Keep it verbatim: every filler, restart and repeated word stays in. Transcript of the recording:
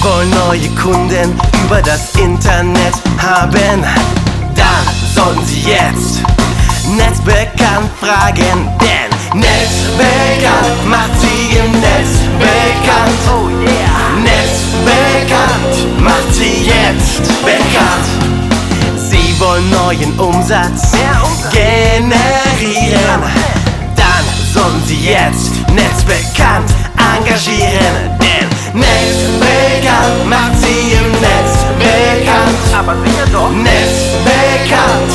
wollen neue Kunden über das Internet haben, dann sollten sie jetzt Netzbekannt fragen, denn Netzbekannt macht sie im Netz bekannt. Oh yeah! Netzbekannt macht sie jetzt bekannt. Sie wollen neuen Umsatz Mehr Umsatz. generieren, dann sollen sie jetzt Netzbekannt engagieren, denn Netzbekannt macht sie im Netz bekannt. Aber sicher doch. Netzbekannt